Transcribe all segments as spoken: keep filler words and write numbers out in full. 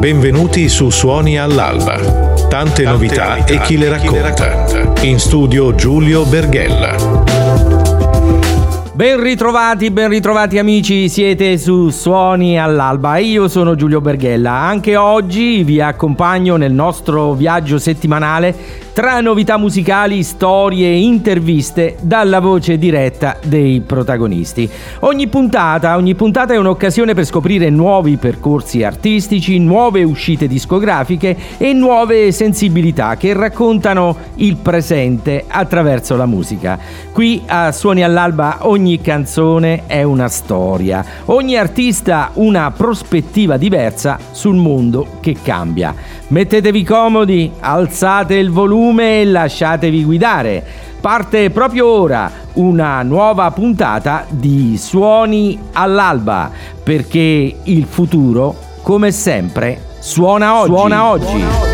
Benvenuti su Suoni all'Alba. Tante, Tante novità, novità e chi le racconta. In studio Giulio Berghella. Ben ritrovati, ben ritrovati amici, siete su Suoni all'Alba e io sono Giulio Berghella. Anche oggi vi accompagno nel nostro viaggio settimanale tra novità musicali, storie e interviste dalla voce diretta dei protagonisti. Ogni puntata, ogni puntata è un'occasione per scoprire nuovi percorsi artistici, nuove uscite discografiche e nuove sensibilità che raccontano il presente attraverso la musica. Qui a Suoni all'Alba ogni canzone è una storia, ogni artista una prospettiva diversa sul mondo che cambia. Mettetevi comodi, alzate il volume e lasciatevi guidare. Parte proprio ora una nuova puntata di Suoni all'Alba, perché il futuro, come sempre, suona oggi. Suona oggi. Suona oggi.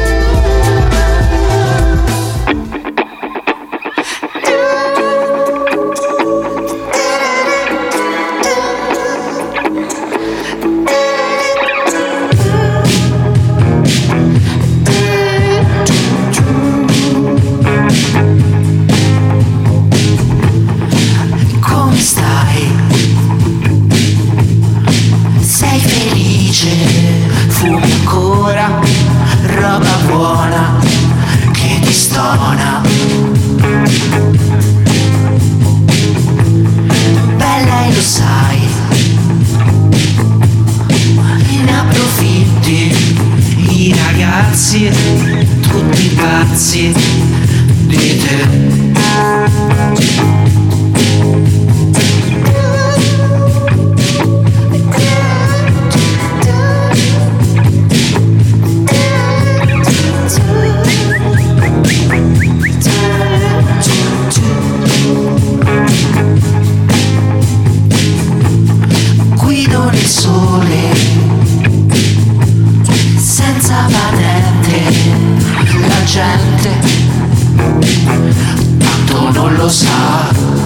Tutti pazzi di te. Guido nel sole senza patente, la gente tanto non lo sa.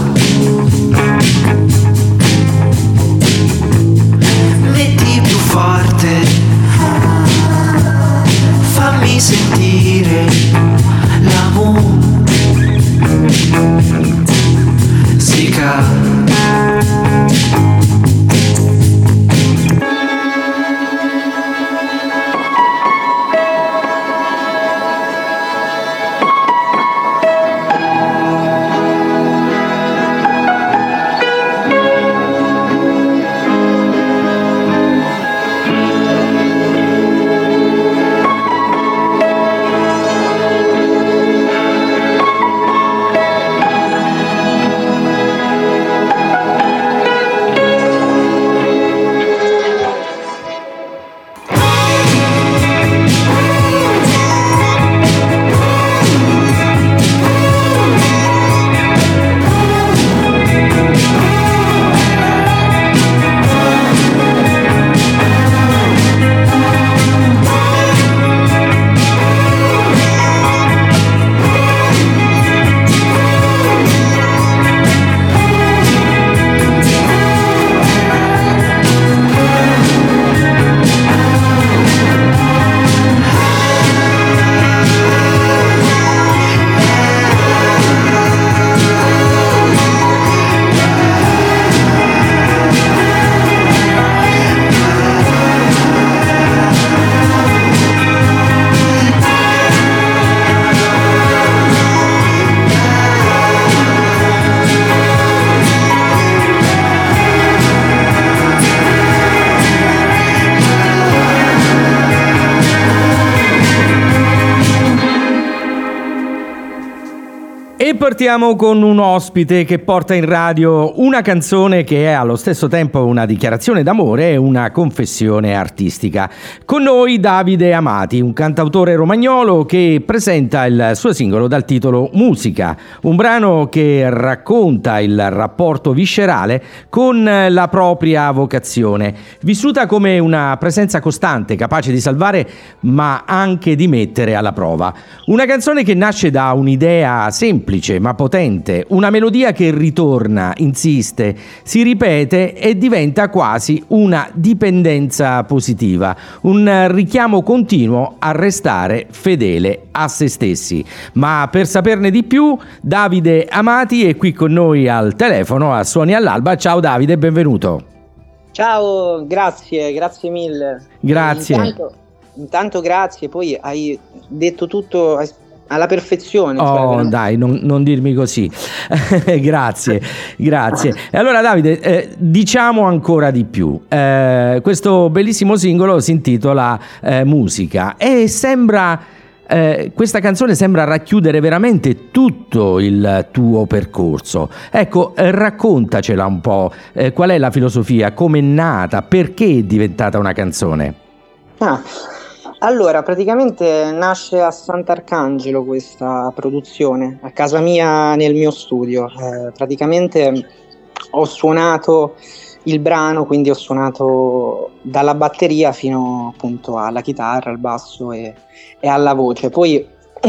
Metti più forte, fammi sentire la musica. E partiamo con un ospite che porta in radio una canzone che è allo stesso tempo una dichiarazione d'amore e una confessione artistica. Con noi Davide Amati, un cantautore romagnolo che presenta il suo singolo dal titolo Musica, un brano che racconta il rapporto viscerale con la propria vocazione, vissuta come una presenza costante, capace di salvare ma anche di mettere alla prova. Una canzone che nasce da un'idea semplice, semplice ma potente, una melodia che ritorna, insiste, si ripete e diventa quasi una dipendenza positiva, un richiamo continuo a restare fedele a se stessi. Ma per saperne di più, Davide Amati è qui con noi al telefono a Suoni all'Alba. Ciao Davide, benvenuto. Ciao, grazie, grazie mille. Grazie. Intanto, intanto grazie, poi hai detto tutto alla perfezione. Oh, cioè, dai, non, non dirmi così. Grazie, grazie. E allora Davide, eh, diciamo ancora di più. Eh, questo bellissimo singolo si intitola eh, Musica e sembra... Eh, questa canzone sembra racchiudere veramente tutto il tuo percorso. Ecco, eh, raccontacela un po', eh, qual è la filosofia, come è nata, perché è diventata una canzone? Ah, allora, praticamente nasce a Sant'Arcangelo questa produzione, a casa mia nel mio studio. Eh, praticamente ho suonato il brano, quindi ho suonato dalla batteria fino appunto alla chitarra, al basso e, e alla voce. Poi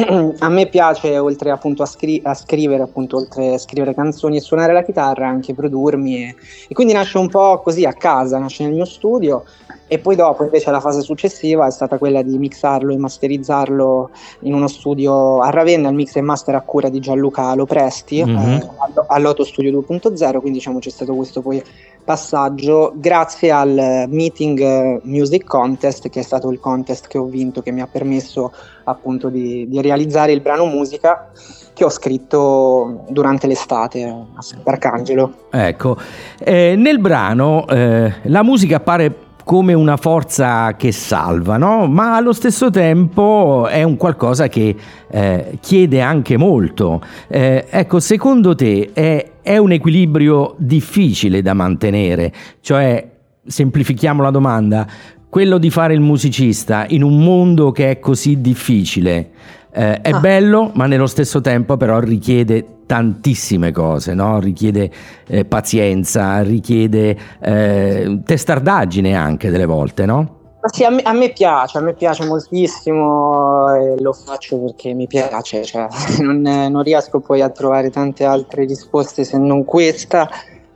a me piace, oltre appunto a, scri- a scrivere, appunto oltre a scrivere canzoni e suonare la chitarra, anche produrmi e, e quindi nasce un po' così a casa, nasce nel mio studio e poi dopo invece la fase successiva è stata quella di mixarlo e masterizzarlo in uno studio a Ravenna, il mix e master a cura di Gianluca Lopresti, mm-hmm. eh, all'Otto Studio due punto zero, quindi diciamo c'è stato questo poi passaggio grazie al Meeting Music Contest, che è stato il contest che ho vinto, che mi ha permesso appunto di, di realizzare il brano Musica che ho scritto durante l'estate a Sant'Arcangelo. Ecco, eh, nel brano eh, la musica appare come una forza che salva, no? Ma allo stesso tempo è un qualcosa che eh, chiede anche molto. Eh, ecco, secondo te è, è un equilibrio difficile da mantenere? Cioè, semplifichiamo la domanda, quello di fare il musicista in un mondo che è così difficile, eh, è ah. bello, ma nello stesso tempo però richiede tantissime cose, no? Richiede eh, pazienza, richiede eh, testardaggine anche delle volte, no? Ma sì, a me, a me piace, a me piace moltissimo e lo faccio perché mi piace, cioè non, non riesco poi a trovare tante altre risposte se non questa.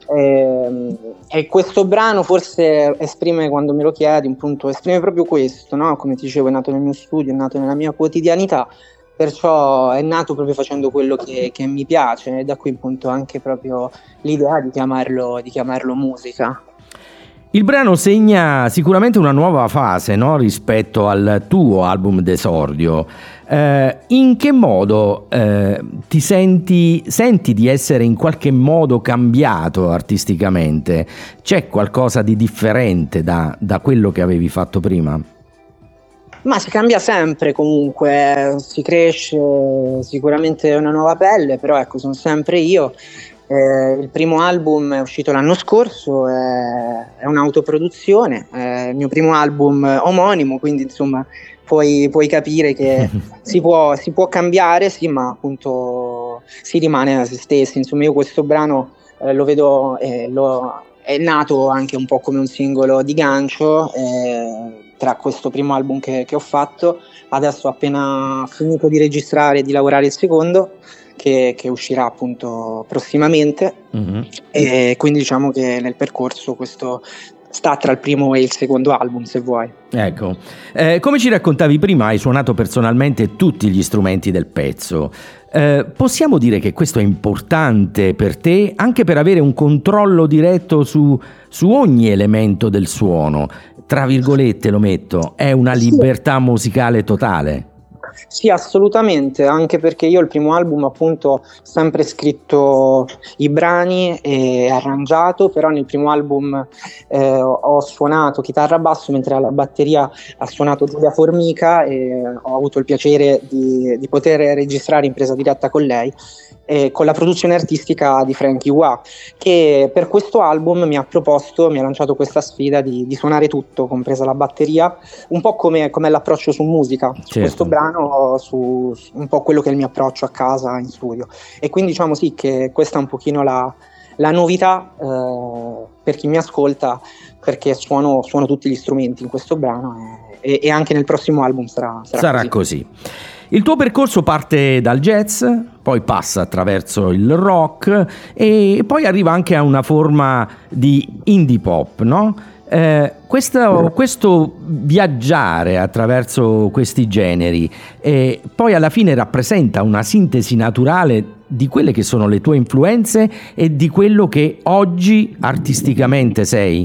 E, e questo brano forse esprime, quando me lo chiedi, un punto, esprime proprio questo, no? Come ti dicevo, è nato nel mio studio, è nato nella mia quotidianità. Perciò è nato proprio facendo quello che, che mi piace e da qui appunto anche proprio l'idea di chiamarlo, di chiamarlo musica. Il brano segna sicuramente una nuova fase, no? Rispetto al tuo album d'esordio. Eh, in che modo eh, ti senti, senti di essere in qualche modo cambiato artisticamente? C'è qualcosa di differente da, da quello che avevi fatto prima? Ma si cambia sempre comunque, si cresce, sicuramente è una nuova pelle, però ecco, sono sempre io. Eh, il primo album è uscito l'anno scorso, è, è un'autoproduzione, è il mio primo album omonimo, quindi insomma puoi, puoi capire che si può, si può cambiare, sì, ma appunto si rimane a se stessi. Insomma, io questo brano eh, lo vedo, eh, lo, è nato anche un po' come un singolo di gancio, eh, tra questo primo album che, che ho fatto. Adesso ho appena finito di registrare e di lavorare il secondo, che, che uscirà appunto prossimamente, mm-hmm. e quindi diciamo che nel percorso questo sta tra il primo e il secondo album, se vuoi. Ecco, eh, come ci raccontavi prima, hai suonato personalmente tutti gli strumenti del pezzo. Eh, possiamo dire che questo è importante per te anche per avere un controllo diretto su, su ogni elemento del suono, tra virgolette lo metto, è una libertà musicale totale? Sì, assolutamente, anche perché io il primo album appunto ho sempre scritto i brani e arrangiato, però nel primo album eh, ho suonato chitarra basso, mentre alla batteria ha suonato Giulia Formica e ho avuto il piacere di, di poter registrare in presa diretta con lei, eh, con la produzione artistica di Frankie Wah, che per questo album mi ha proposto, mi ha lanciato questa sfida di, di suonare tutto, compresa la batteria, un po' come, come l'approccio su musica, certo. Su questo brano, su, su un po' quello che è il mio approccio a casa in studio, e quindi diciamo sì che questa è un pochino la, la novità eh, per chi mi ascolta, perché suono, suono tutti gli strumenti in questo brano e, e anche nel prossimo album sarà, sarà, sarà così. così. Il tuo percorso parte dal jazz, poi passa attraverso il rock e poi arriva anche a una forma di indie pop, no? Eh, questo, questo viaggiare attraverso questi generi eh, poi alla fine rappresenta una sintesi naturale di quelle che sono le tue influenze e di quello che oggi artisticamente sei?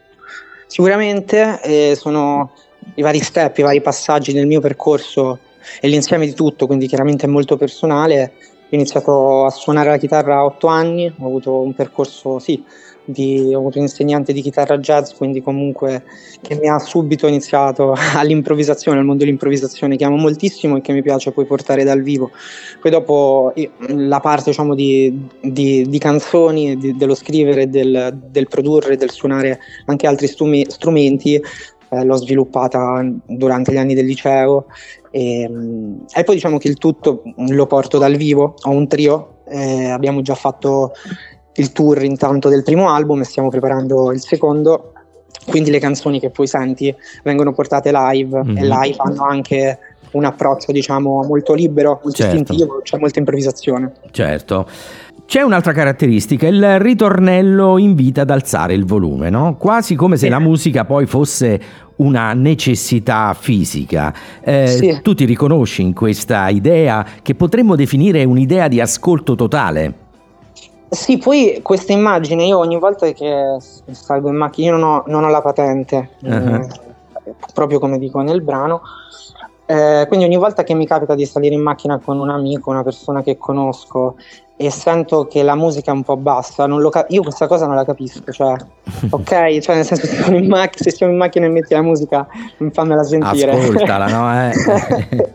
Sicuramente eh, sono i vari step, i vari passaggi del mio percorso e l'insieme di tutto, quindi chiaramente è molto personale. Ho iniziato a suonare la chitarra a otto anni, ho avuto un percorso, sì, di, ho avuto un insegnante di chitarra jazz, quindi comunque che mi ha subito iniziato all'improvvisazione, al mondo dell'improvvisazione che amo moltissimo e che mi piace poi portare dal vivo. Poi dopo io, la parte diciamo di, di, di canzoni, di, dello scrivere, del, del produrre, del suonare anche altri stumi, strumenti, eh, l'ho sviluppata durante gli anni del liceo. E, e poi diciamo che il tutto lo porto dal vivo. Ho un trio, eh, abbiamo già fatto il tour intanto del primo album e stiamo preparando il secondo, quindi le canzoni che poi senti vengono portate live, mm-hmm. e live hanno anche un approccio diciamo molto libero, molto certo. istintivo, c'è molta improvvisazione. Certo. C'è un'altra caratteristica, il ritornello invita ad alzare il volume, no? Quasi come se sì. la musica poi fosse una necessità fisica. Eh, sì. Tu ti riconosci in questa idea che potremmo definire un'idea di ascolto totale? Sì, poi questa immagine, io ogni volta che salgo in macchina, io non ho, non ho la patente, uh-huh. eh, proprio come dico nel brano, eh, quindi ogni volta che mi capita di salire in macchina con un amico, una persona che conosco, e sento che la musica è un po' bassa, non lo cap- io questa cosa non la capisco, cioè ok, cioè nel senso se, sono in mac- se siamo in macchina e metti la musica fammela sentire, ascoltala, no? Eh?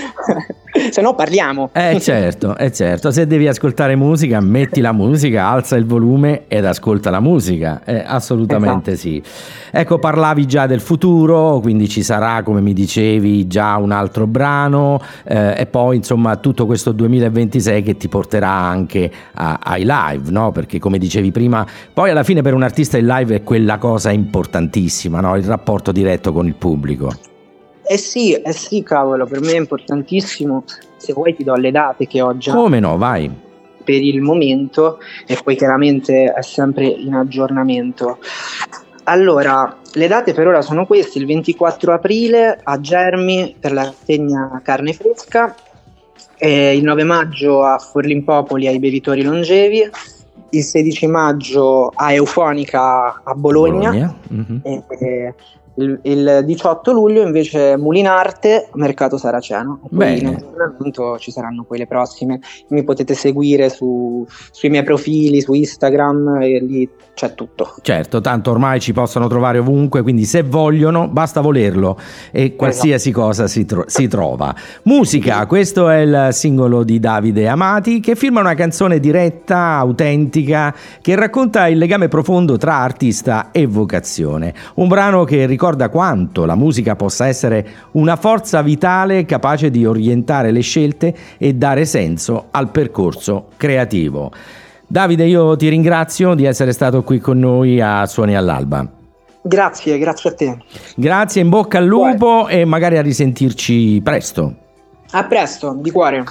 Se no parliamo. Eh certo, eh certo, se devi ascoltare musica metti la musica, alza il volume ed ascolta la musica, eh, assolutamente esatto. Sì. Ecco, parlavi già del futuro, quindi ci sarà, come mi dicevi, già un altro brano, eh, e poi insomma tutto questo duemilaventisei che ti porterà anche a, ai live, no? Perché come dicevi prima, poi alla fine per un artista il live è quella cosa importantissima, no? Il rapporto diretto con il pubblico. Eh sì, eh sì, cavolo, per me è importantissimo. Se vuoi ti do le date che ho già. Come no, vai. Per il momento, e poi chiaramente è sempre in aggiornamento. Allora, le date per ora sono queste: il ventiquattro aprile a Germi per la rassegna Carne Fresca, e il nove maggio a Forlimpopoli ai Bevitori Longevi, il sedici maggio a Eufonica a Bologna, Bologna. Mm-hmm. e, e, Il, il diciotto luglio invece Mulinarte, Mercato Saraceno. Poi in aggiornamento ci saranno poi le prossime. Mi potete seguire su, sui miei profili, su Instagram, e lì c'è tutto. Certo, tanto ormai ci possono trovare ovunque, quindi se vogliono basta volerlo e qualsiasi esatto. cosa si, tro- si trova. Musica, questo è il singolo di Davide Amati che firma una canzone diretta, autentica, che racconta il legame profondo tra artista e vocazione. Un brano che ricorda quanto la musica possa essere una forza vitale capace di orientare le scelte e dare senso al percorso creativo. Davide, io ti ringrazio di essere stato qui con noi a Suoni all'Alba. Grazie, grazie a te. Grazie, in bocca al lupo e magari a risentirci presto. A presto, di cuore.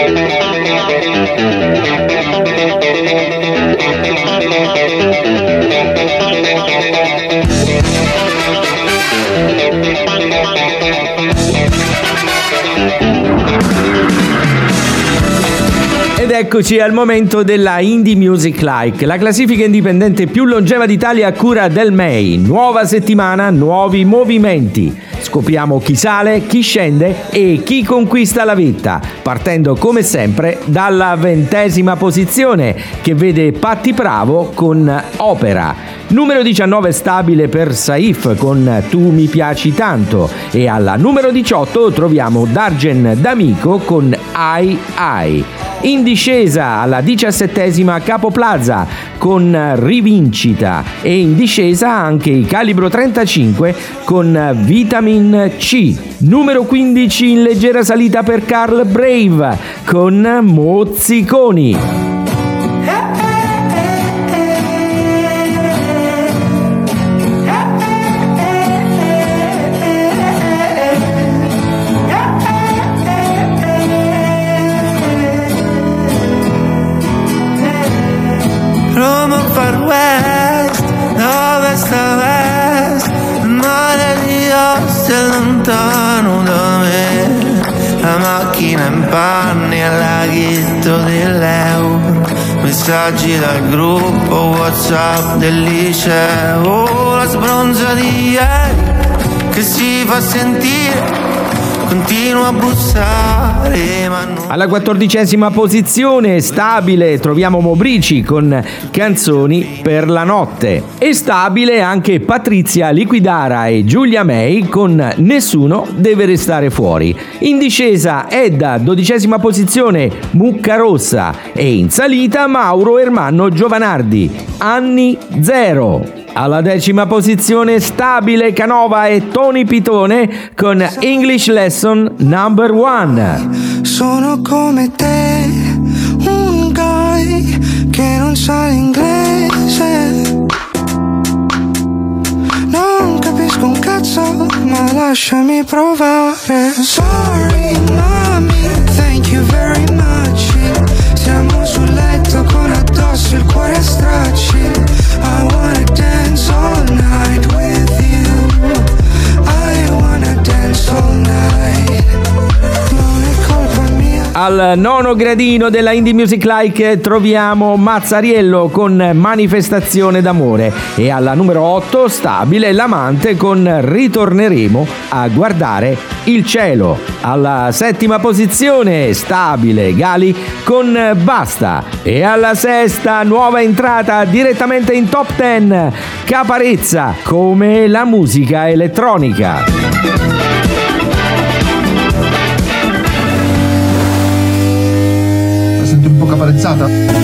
Ed eccoci al momento della Indie Music Like, la classifica indipendente più longeva d'Italia a cura del M E I. Nuova settimana, nuovi movimenti. Scopriamo chi sale, chi scende e chi conquista la vetta, partendo come sempre dalla ventesima posizione che vede Patti Bravo con Opera. Numero diciannove stabile per Saif con Tu mi piaci tanto, e alla numero diciotto troviamo Dargen D'Amico con Ai Ai. In discesa alla diciassettesima Capo Plaza con Rivincita, e in discesa anche i Calibro trentacinque con Vitamin C. Numero quindici in leggera salita per Carl Brave con Mozziconi. macchina in panni al laghetto dell'euro, messaggi dal gruppo WhatsApp del liceo, la sbronza di ieri che si fa sentire, continua a bussare ma non... Alla quattordicesima posizione, stabile, troviamo Mobrici con Canzoni per la notte. E stabile anche Patrizia Liquidara e Giulia May con Nessuno deve restare fuori. In discesa Edda, dodicesima posizione, Mucca Rossa. E in salita Mauro Ermanno Giovanardi, Anni Zero. Alla decima posizione stabile Canova e Tony Pitone con English Lesson Number One. Sono come te, un guy che non sa l'inglese. Non capisco un cazzo, ma lasciami provare. Sorry mommy, thank you very much. Siamo sul letto con addosso il cuore a stracci. I wanna dance all night with you. I wanna dance all night. Non è colpa mia. Al nono gradino della Indie Music Like troviamo Mazzariello con Manifestazione d'amore e alla numero otto stabile L'amante con Ritorneremo a guardare il cielo. Alla settima posizione stabile Gali con Basta e alla sesta nuova entrata direttamente in top dieci Caparezza come la musica elettronica. La sento un po' caparezzata?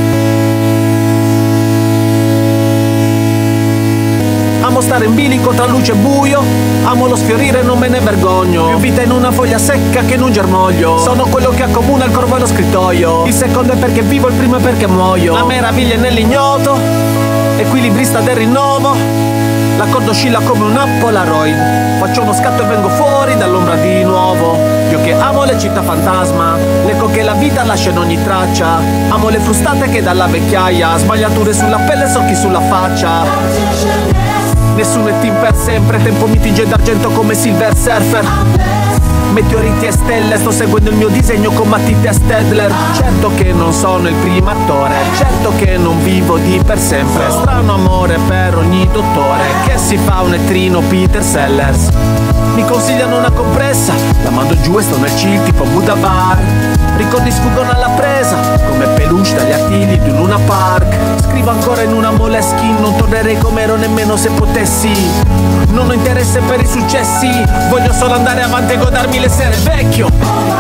Amo stare in bilico tra luce e buio, amo lo sfiorire, non me ne vergogno. Più vita in una foglia secca che in un germoglio. Sono quello che accomuna il corvo e lo scrittoio. Il secondo è perché vivo, il primo è perché muoio. La meraviglia è nell'ignoto, equilibrista del rinnovo. L'accordo oscilla come una Polaroid. Faccio uno scatto e vengo fuori dall'ombra di nuovo. Io che amo le città fantasma, l'eco che la vita lascia in ogni traccia. Amo le frustate che dalla vecchiaia, sbagliature sulla pelle e socchi sulla faccia. Nessuno è team per sempre, tempo mi tinge d'argento come Silver Surfer. Meteoriti e stelle, sto seguendo il mio disegno con matite a Stedler. Certo che non sono il primo attore, certo che non vivo di per sempre. Strano amore per ogni dottore che si fa un etrino Peter Sellers. Mi consigliano una compressa, la mando giù e sto nel chill tipo Buddha Bar. Ricordi sfuggono alla presa, come peluche dagli artigli di Luna Park. Scrivo ancora in una Moleskine, non tornerei come ero nemmeno se potessi. Non ho interesse per i successi, voglio solo andare avanti e godermi le sere vecchio.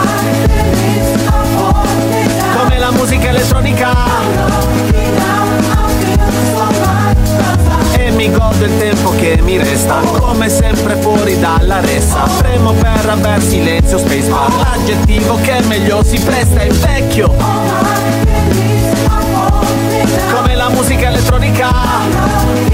Come la musica elettronica. E mi godo il tempo che mi resta, come sempre fuori dalla ressa. Premo per aver silenzio, space bar. L'aggettivo che meglio si presta è vecchio. Come la musica elettronica.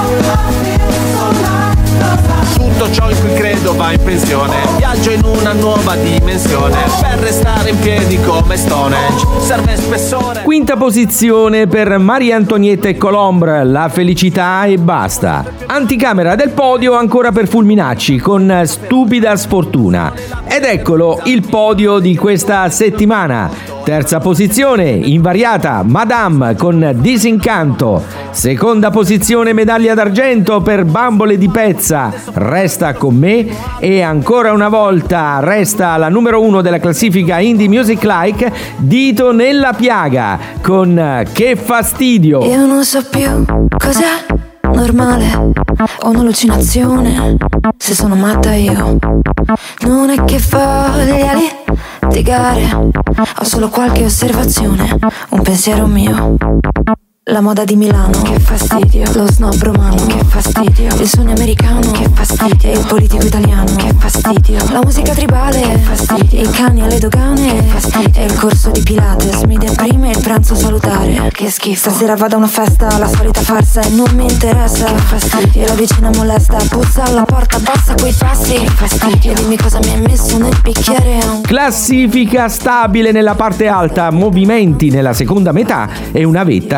Tutto ciò in cui credo va in pensione. Viaggio in una nuova dimensione. Per restare in piedi come Stonehenge serve spessore. Quinta posizione per Maria Antonietta e Colombre, La felicità e basta. Anticamera del podio ancora per Fulminacci con Stupida sfortuna. Ed eccolo il podio di questa settimana. Terza posizione, invariata, Madame con Disincanto. Seconda posizione, medaglia d'argento per Bambole di Pezza, Resta con me. E ancora una volta resta la numero uno della classifica Indie Music Like, Dito nella piaga con Che fastidio. Io non so più cos'è normale o un'allucinazione, se sono matta io. Non è che voglia litigare, ho solo qualche osservazione, un pensiero mio. La moda di Milano, che fastidio. Lo snob romano, che fastidio. Il sogno americano, che fastidio. E il politico italiano, che fastidio. La musica tribale, che fastidio. I cani alle dogane, che fastidio. E il corso di Pilates mi deprime il pranzo salutare, che schifo. Stasera vado a una festa, la solita farsa e non mi interessa, che fastidio. E la vicina molesta, puzza alla porta, bassa quei passi, che fastidio. Dimmi cosa mi hai messo nel bicchiere. Classifica stabile nella parte alta, movimenti nella seconda metà e una vetta sempre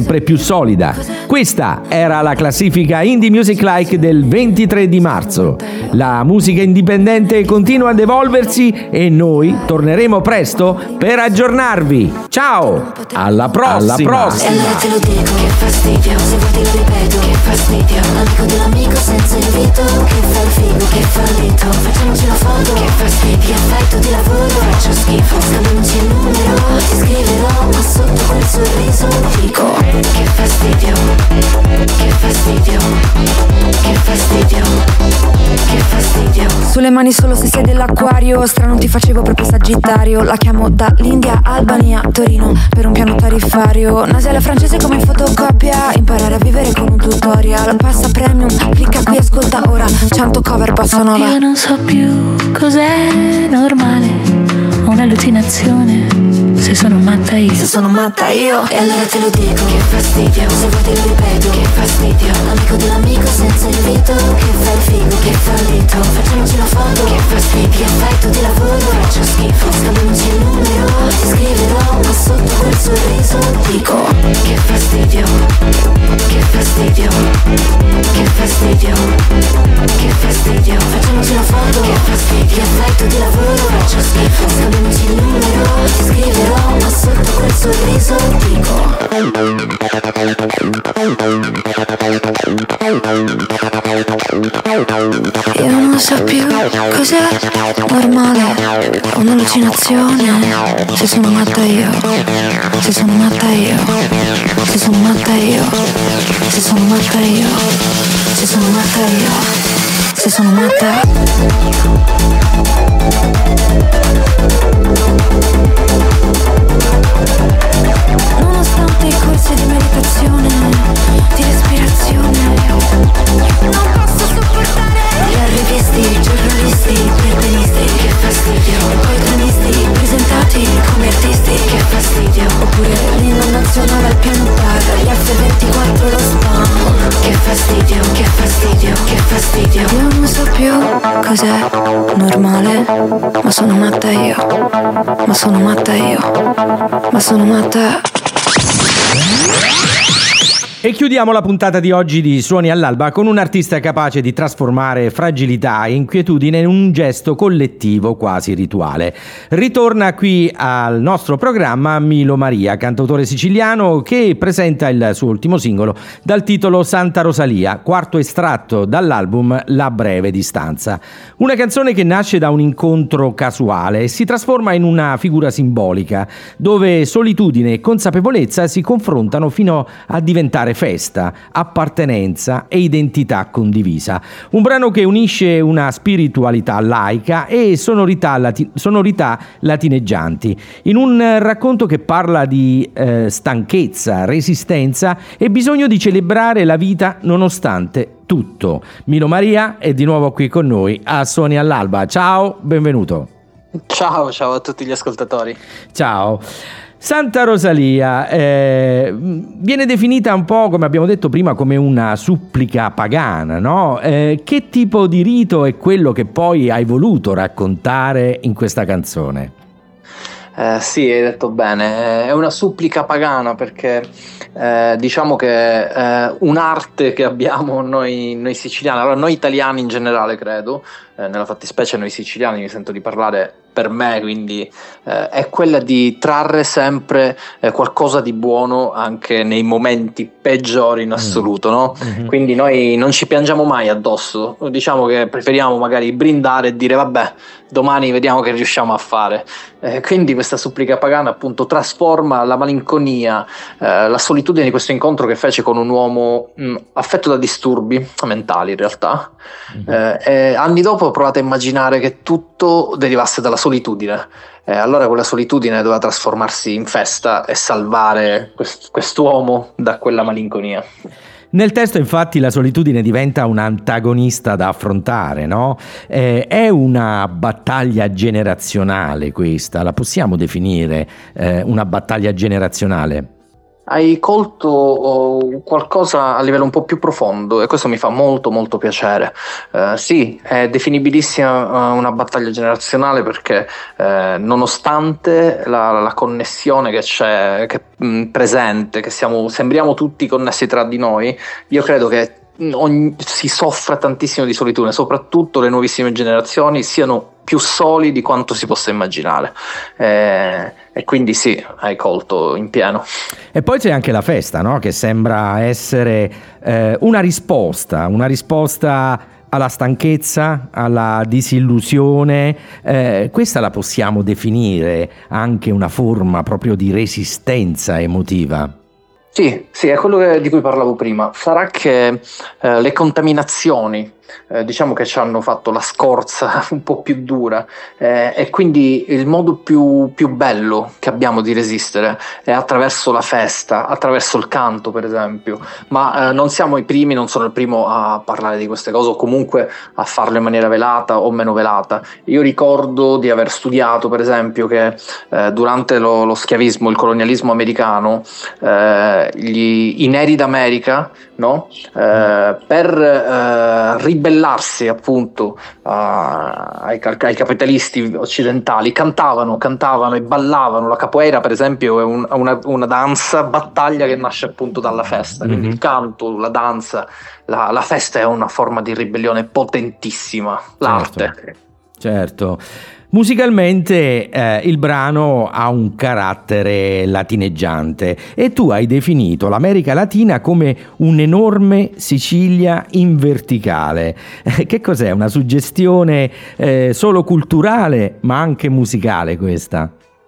sempre più solida. Questa era la classifica Indie Music Like del ventitré di marzo. La musica indipendente continua ad evolversi e noi torneremo presto per aggiornarvi. Ciao, alla prossima! Alla prossima. E allora te lo dico, che fastidio, se vuoi te lo ripeto, che fastidio. L'amico dell'amico senza invito, che fa il figo, che fallito. Facciamoci una foto, che fastidio, che effetto di lavoro, faccio schifo. Scambiamoci il numero, ti scriverò, ma sotto quel sorriso dico, che fastidio, che fastidio, che fastidio, che fastidio. Sulle mani solo se sei dell'acquario, strano ti facevo proprio Sagittario. La chiamo dall'India, Albania, Torino, per un piano tariffario. Nasale francese come in fotocopia, imparare a vivere con un tutorial. Passa premium, clicca qui, ascolta ora, cento cover bossa nova. Io non so più cos'è normale, un'allucinazione, se sono matta io. Se sono matta io. E allora te lo dico, che fastidio, se vuoi te lo ripeto, che fastidio. L'amico dell'amico senza invito, che fa il figo, che fallito. Facciamoci una foto, che fastidio, che effetto di lavoro, faccio schifo. Scambiamoci il numero, ti scriverò, ma sotto quel sorriso dico, che fastidio, che fastidio, che fastidio, che fastidio. Facciamoci una foto, che fastidio, che effetto di lavoro, faccio schifo. Scambiamoci il numero, ti scriverò, ma sotto quel sorriso dico, io non so più cos'è normale, un'allucinazione, se sono matta io, se sono matta io, se sono matta io, se sono matta io, se sono matta io, se sono matta. Nonostante i corsi di meditazione, di respirazione, non posso sopportare gli arrivisti, giornalisti, protagonisti, che fastidio. Poi cronisti, presentati come artisti, che fastidio. Oppure l'inno nazionale al piano bar, gli F ventiquattro lo spam, che fastidio, che fastidio, che fastidio. Io non so più cos'è normale, ma sono matta io, ma sono matta io, ma sono matta. E chiudiamo la puntata di oggi di Suoni all'Alba con un artista capace di trasformare fragilità e inquietudine in un gesto collettivo quasi rituale. Ritorna qui al nostro programma Milo Maria, cantautore siciliano che presenta il suo ultimo singolo dal titolo Santa Rosalia, quarto estratto dall'album La breve distanza. Una canzone che nasce da un incontro casuale e si trasforma in una figura simbolica, dove solitudine e consapevolezza si confrontano fino a diventare festa, appartenenza e identità condivisa. Un brano che unisce una spiritualità laica e sonorità, lati- sonorità latineggianti, in un racconto che parla di eh, stanchezza, resistenza e bisogno di celebrare la vita nonostante tutto. Milo Maria è di nuovo qui con noi a Suoni all'Alba. Ciao, benvenuto. Ciao, ciao a tutti gli ascoltatori. Ciao. Santa Rosalia eh, viene definita un po', come abbiamo detto prima, come una supplica pagana, no? Eh, che tipo di rito è quello che poi hai voluto raccontare in questa canzone? Eh, sì, hai detto bene, è una supplica pagana perché eh, diciamo che è un'arte che abbiamo noi, noi siciliani, allora noi italiani in generale credo, eh, nella fattispecie noi siciliani, mi sento di parlare per me, quindi eh, è quella di trarre sempre eh, qualcosa di buono anche nei momenti peggiori in assoluto, no? Mm-hmm. Quindi noi non ci piangiamo mai addosso, diciamo che preferiamo magari brindare e dire vabbè, domani vediamo che riusciamo a fare. Eh, quindi questa supplica pagana appunto trasforma la malinconia, eh, la solitudine di questo incontro che fece con un uomo mh, affetto da disturbi mentali in realtà. Mm-hmm. Eh, e anni dopo ho provato a immaginare che tutto derivasse dalla solitudine. Eh, allora quella solitudine doveva trasformarsi in festa e salvare quest- quest'uomo da quella malinconia. Nel testo infatti la solitudine diventa un antagonista da affrontare, no? Eh, è una battaglia generazionale questa, la possiamo definire eh, una battaglia generazionale? hai colto oh, qualcosa a livello un po' più profondo e questo mi fa molto molto piacere. Uh, sì, è definibilissima uh, una battaglia generazionale perché uh, nonostante la, la connessione che c'è, che è presente, che siamo, sembriamo tutti connessi tra di noi, io credo che ogni, si soffra tantissimo di solitudine, soprattutto le nuovissime generazioni siano più soli di quanto si possa immaginare, eh, e quindi sì, hai colto in pieno. E poi c'è anche la festa, no? Che sembra essere eh, una risposta, una risposta alla stanchezza, alla disillusione, eh, questa la possiamo definire anche una forma proprio di resistenza emotiva. Sì, sì, è quello che, di cui parlavo prima. Sarà che eh, le contaminazioni eh, diciamo che ci hanno fatto la scorza un po' più dura, eh, e quindi il modo più, più bello che abbiamo di resistere è attraverso la festa, attraverso il canto per esempio, ma eh, non siamo i primi, non sono il primo a parlare di queste cose o comunque a farlo in maniera velata o meno velata. Io ricordo di aver studiato per esempio che eh, durante lo, lo schiavismo, il colonialismo americano, eh, gli, i neri d'America, no? eh, per eh, ribellarsi appunto uh, ai, ai capitalisti occidentali cantavano, cantavano e ballavano. La capoeira per esempio è un, una, una danza battaglia che nasce appunto dalla festa, quindi mm-hmm. il canto, la danza, la, la festa è una forma di ribellione potentissima, l'arte. Certo, certo. Musicalmente eh, il brano ha un carattere latineggiante e tu hai definito l'America Latina come un'enorme Sicilia in verticale. Eh, che cos'è? Una suggestione eh, solo culturale ma anche musicale questa?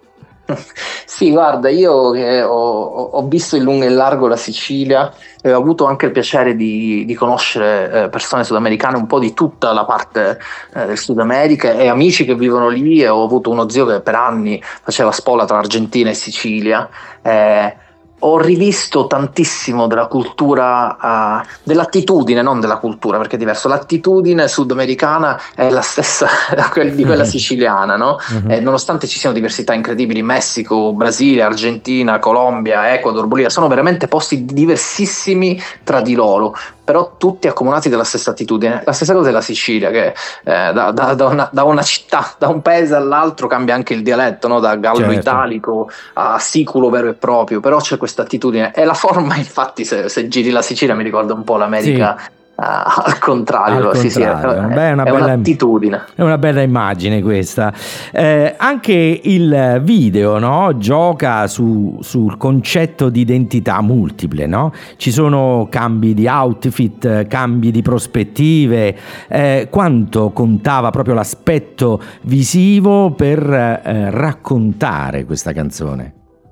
Sì, guarda, io che ho, ho visto in lungo e in largo la Sicilia e ho avuto anche il piacere di, di conoscere eh, persone sudamericane, un po' di tutta la parte eh, del Sud America e amici che vivono lì, e ho avuto uno zio che per anni faceva spola tra Argentina e Sicilia. Eh, Ho rivisto tantissimo della cultura, uh, dell'attitudine, non della cultura perché è diverso. L'attitudine sudamericana è la stessa di quella siciliana, no? Uh-huh. E nonostante ci siano diversità incredibili, Messico, Brasile, Argentina, Colombia, Ecuador, Bolivia, sono veramente posti diversissimi tra di loro, però tutti accomunati dalla stessa attitudine. La stessa cosa è la Sicilia, che eh, da, da, da, una, da una città, da un paese all'altro cambia anche il dialetto, no? Da gallo certo. italico a siculo vero e proprio, però c'è questa attitudine e la forma, infatti se, se giri la Sicilia mi ricorda un po' l'America. Sì. Uh, al contrario, al sì, sì, contrario. È, Beh, è, una è bella, un'attitudine. È una bella immagine questa. Eh, anche il video, no, gioca su, sul concetto di identità multiple, no? Ci sono cambi di outfit, cambi di prospettive. Eh, quanto contava proprio l'aspetto visivo per eh, raccontare questa canzone?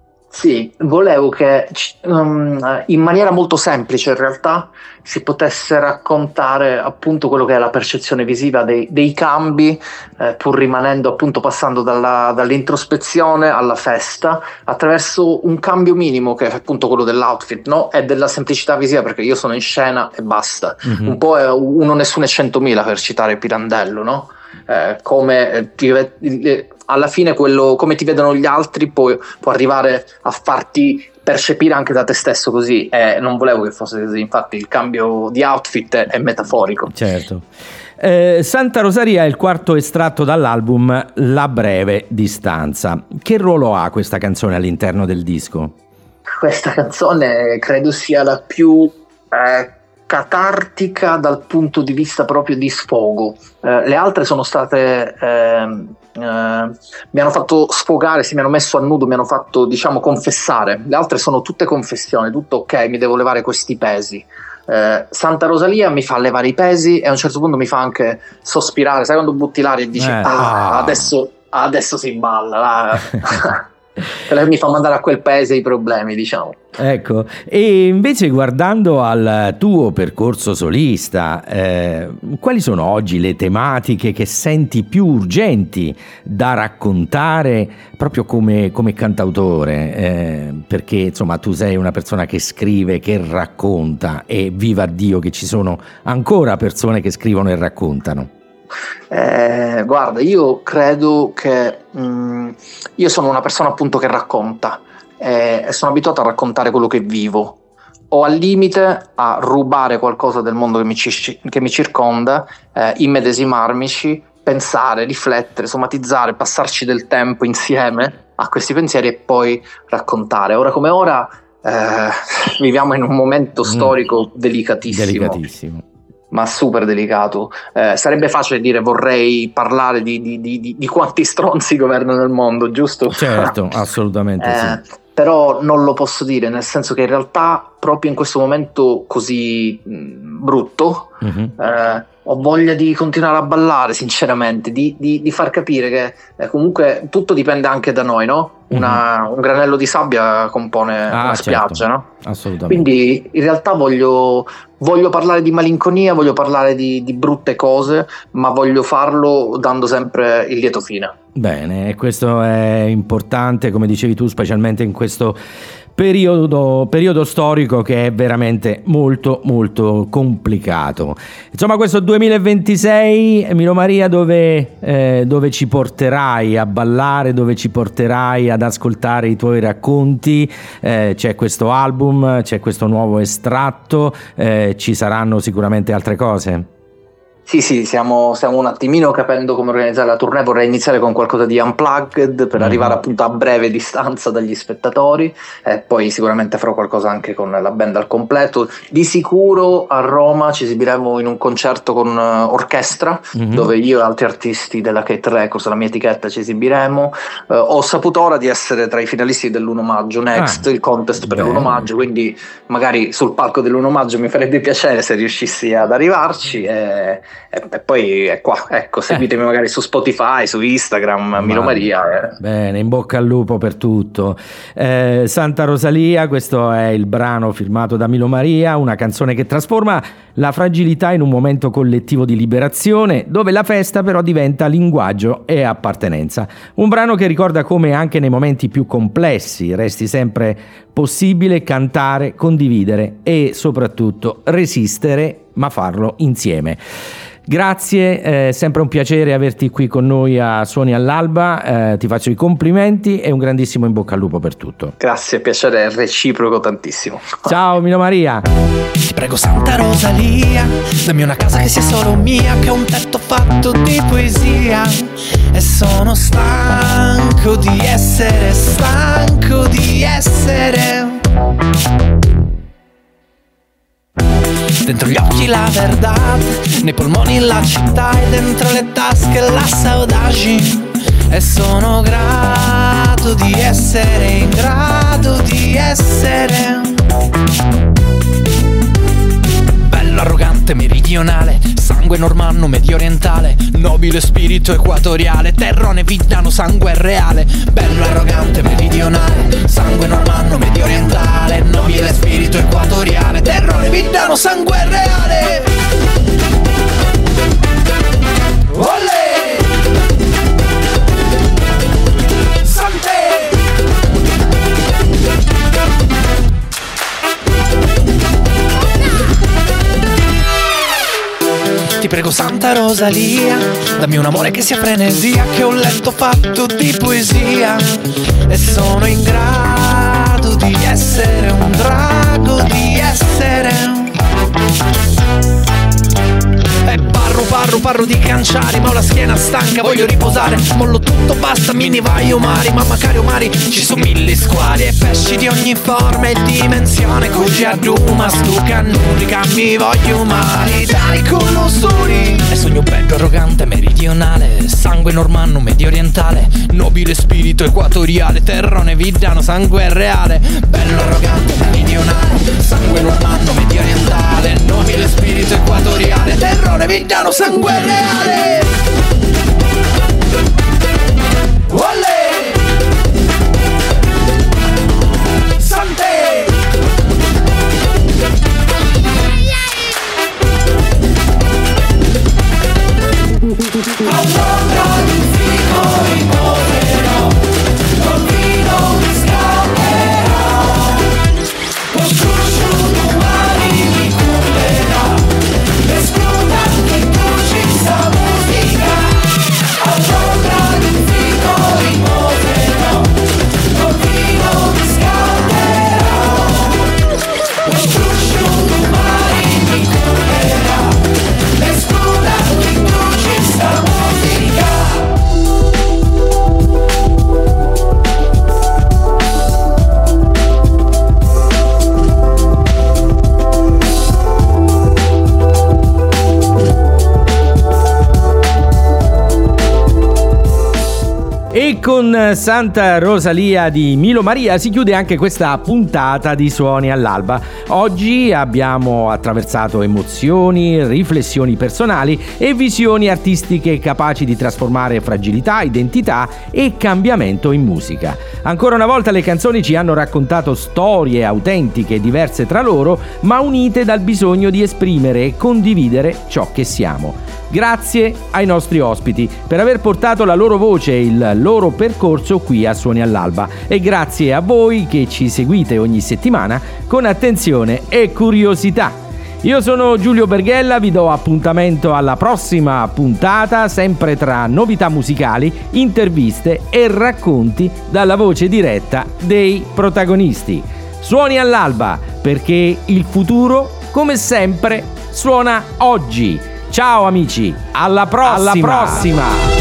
Sì, volevo che um, in maniera molto semplice in realtà si potesse raccontare appunto quello che è la percezione visiva dei, dei cambi, eh, pur rimanendo appunto passando dalla, dall'introspezione alla festa attraverso un cambio minimo che è appunto quello dell'outfit, no? E della semplicità visiva, perché io sono in scena e basta. Mm-hmm. Un po' è uno nessuno e centomila, per citare Pirandello, no? Eh, come eh, ti, eh, alla fine quello come ti vedono gli altri può, può arrivare a farti percepire anche da te stesso così, e eh, non volevo che fosse così, infatti il cambio di outfit è, è metaforico. Certo. eh, Santa Rosaria è il quarto estratto dall'album La breve distanza. Che ruolo ha questa canzone all'interno del disco? Questa canzone credo sia la più eh, catartica dal punto di vista proprio di sfogo. Eh, le altre sono state eh, eh, mi hanno fatto sfogare, si mi hanno messo a nudo, mi hanno fatto diciamo confessare. Le altre sono tutte confessioni, tutto ok, mi devo levare questi pesi. Eh, Santa Rosalia mi fa levare i pesi e a un certo punto mi fa anche sospirare, sai quando butti l'aria e dici eh, ah, adesso, adesso si balla mi fa mandare a quel paese i problemi, diciamo. Ecco, e invece guardando al tuo percorso solista, eh, quali sono oggi le tematiche che senti più urgenti da raccontare proprio come, come cantautore? Eh, perché insomma tu sei una persona che scrive, che racconta, e viva Dio che ci sono ancora persone che scrivono e raccontano. Eh, guarda, io credo che mh, io sono una persona appunto che racconta, e, e sono abituato a raccontare quello che vivo, o al limite a rubare qualcosa del mondo che mi, ci, che mi circonda, eh, immedesimarmici, pensare, riflettere, somatizzare, passarci del tempo insieme a questi pensieri e poi raccontare. Ora come ora eh, viviamo in un momento storico mm. delicatissimo. Delicatissimo. Ma super delicato. Eh, sarebbe facile dire vorrei parlare di, di, di, di quanti stronzi governano il mondo, giusto? Certo, assolutamente eh, sì. Però non lo posso dire, nel senso che in realtà proprio in questo momento così mh, brutto mm-hmm. eh, ho voglia di continuare a ballare, sinceramente, di, di, di far capire che eh, comunque tutto dipende anche da noi, no? Una, mm-hmm. Un granello di sabbia compone ah, una spiaggia, certo. no? Assolutamente. Quindi in realtà voglio, voglio parlare di malinconia, voglio parlare di, di brutte cose, ma voglio farlo dando sempre il lieto fine. Bene, questo è importante, come dicevi tu, specialmente in questo periodo, periodo storico che è veramente molto molto complicato. Insomma, questo duemilaventisei, Milo Maria, dove, eh, dove ci porterai a ballare, dove ci porterai ad ascoltare i tuoi racconti? Eh, c'è questo album, c'è questo nuovo estratto, eh, ci saranno sicuramente altre cose? Sì, sì, stiamo, stiamo un attimino capendo come organizzare la tournée. Vorrei iniziare con qualcosa di unplugged per mm. arrivare appunto a breve distanza dagli spettatori, e poi sicuramente farò qualcosa anche con la band al completo. Di sicuro a Roma ci esibiremo in un concerto con uh, orchestra, mm-hmm. dove io e altri artisti della Kate Records, la mia etichetta, ci esibiremo. Uh, ho saputo ora di essere tra i finalisti dell'uno maggio Next, ah, il contest per bene. l'uno maggio, quindi magari sul palco dell'uno maggio mi farebbe piacere se riuscissi ad arrivarci. E E, e poi è qua, ecco, seguitemi eh. magari su Spotify, su Instagram, Milo Maria. Eh. Bene, in bocca al lupo per tutto. eh, Santa Rosalia, questo è il brano firmato da Milo Maria, una canzone che trasforma la fragilità in un momento collettivo di liberazione, dove la festa però diventa linguaggio e appartenenza. Un brano che ricorda come anche nei momenti più complessi resti sempre possibile cantare, condividere e soprattutto resistere, ma farlo insieme. Grazie, è sempre un piacere averti qui con noi a Suoni all'Alba, eh, ti faccio i complimenti e un grandissimo in bocca al lupo per tutto. Grazie, piacere reciproco tantissimo. Ciao Milo Maria. Ti prego Santa Rosalia, dammi una casa che sia solo mia, che ha un tetto fatto di poesia, e sono stanco di essere, stanco di essere. Dentro gli occhi la verdad, nei polmoni la città e dentro le tasche la saudade. E sono grato di essere in grado di essere bello, arrogante, meridionale, sangue normanno, medio orientale, nobile spirito equatoriale, terrone vidano, sangue reale. Bello, arrogante, meridionale, sangue normanno, medio orientale, nobile spirito equatoriale, terrone vidano, sangue reale. Olè! Ti prego Santa Rosalia, dammi un amore che sia frenesia, che ho un letto fatto di poesia, e sono in grado di essere un drago di essere. E parlo, parlo, parlo di canciari, ma ho la schiena stanca, voglio riposare, mollo tutto, basta, mini vai omari, mamma cari omari, ci sono mille squali e pesci di ogni forma e dimensione, cuci a duma, stu cannurica, mi voglio umani, dai con lo suri. E sogno bello, arrogante, meridionale, sangue normanno, medio orientale, nobile spirito equatoriale, terrone vidano, sangue reale. Bello, arrogante, meridionale, sangue normanno, medio orientale, nobile spirito equatoriale, terrone vidano, sangue reale. Olè! Sante! A un'ombra di un fico riposerò, col vino mi scalderò, lo scruscio domani mi curerà, e scusa che tu ci sei. con Santa Rosalia di Milo Maria si chiude anche questa puntata di Suoni all'Alba. Oggi abbiamo attraversato emozioni, riflessioni personali e visioni artistiche capaci di trasformare fragilità, identità e cambiamento in musica. Ancora una volta le canzoni ci hanno raccontato storie autentiche, diverse tra loro, ma unite dal bisogno di esprimere e condividere ciò che siamo. Grazie ai nostri ospiti per aver portato la loro voce e il loro percorso qui a Suoni all'Alba, e grazie a voi che ci seguite ogni settimana con attenzione e curiosità. Io sono Giulio Berghella, vi do appuntamento alla prossima puntata, sempre tra novità musicali, interviste e racconti dalla voce diretta dei protagonisti. Suoni all'Alba, perché il futuro, come sempre, suona oggi. Ciao amici, alla prossima! Alla prossima!